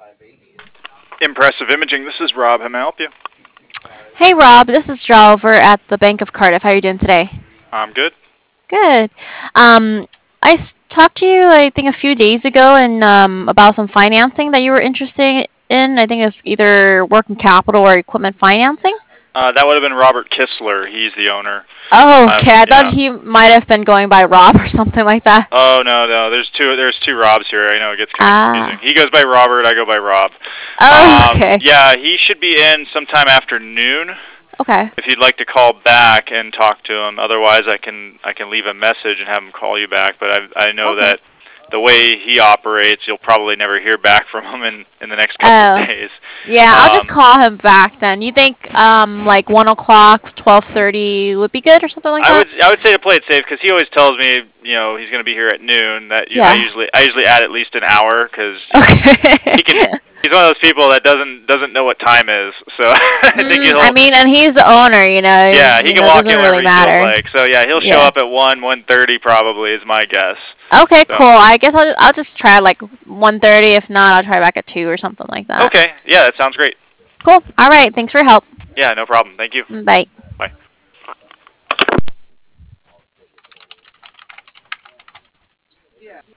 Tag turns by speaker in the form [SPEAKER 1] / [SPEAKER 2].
[SPEAKER 1] Impressive Imaging. This is Rob. How may I help you?
[SPEAKER 2] Hey Rob, this is Jo over at the Bank of Cardiff. How are you doing today?
[SPEAKER 1] I'm good.
[SPEAKER 2] Good. Talked to you, I think, a few days ago, and about some financing that you were interested in. I think it's either working capital or equipment financing.
[SPEAKER 1] That would have been Robert Kistler. He's the owner.
[SPEAKER 2] Oh, okay. I thought
[SPEAKER 1] Yeah.
[SPEAKER 2] he might have been going by Rob or something like that.
[SPEAKER 1] Oh no, no. There's two Robs here. I know it gets kind of confusing.
[SPEAKER 2] Ah.
[SPEAKER 1] He goes by Robert. I go by Rob.
[SPEAKER 2] Oh, okay.
[SPEAKER 1] Yeah, he should be in sometime after noon.
[SPEAKER 2] Okay.
[SPEAKER 1] If you'd like to call back and talk to him, otherwise I can leave a message and have him call you back. But I know
[SPEAKER 2] Okay.
[SPEAKER 1] that the way he operates, you'll probably never hear back from him in the next couple of
[SPEAKER 2] Oh.
[SPEAKER 1] days.
[SPEAKER 2] Yeah, I'll just
[SPEAKER 1] Um,
[SPEAKER 2] call him back then. You think like 1 o'clock, 12:30 would be good or something like
[SPEAKER 1] I
[SPEAKER 2] that?
[SPEAKER 1] would I would say to play it safe because he always tells me he's going to be here at noon. That I
[SPEAKER 2] Yeah.
[SPEAKER 1] usually add at least an hour because he can.
[SPEAKER 2] Okay.
[SPEAKER 1] He's one of those people that doesn't know what time is. So I think
[SPEAKER 2] I
[SPEAKER 1] he'll
[SPEAKER 2] mean, and he's the owner,
[SPEAKER 1] yeah he can
[SPEAKER 2] it
[SPEAKER 1] walk
[SPEAKER 2] doesn't
[SPEAKER 1] in
[SPEAKER 2] really
[SPEAKER 1] whenever he feels
[SPEAKER 2] matter.
[SPEAKER 1] like. So yeah he'll show
[SPEAKER 2] Yeah.
[SPEAKER 1] up at 1:30 probably is my guess.
[SPEAKER 2] Okay,
[SPEAKER 1] So
[SPEAKER 2] cool. I guess I'll just try like 1:30. If not, I'll try back at 2 or something like that.
[SPEAKER 1] okay, yeah, that sounds great.
[SPEAKER 2] Cool. All right. Thanks for your help.
[SPEAKER 1] Yeah, no problem. Thank you.
[SPEAKER 2] Bye.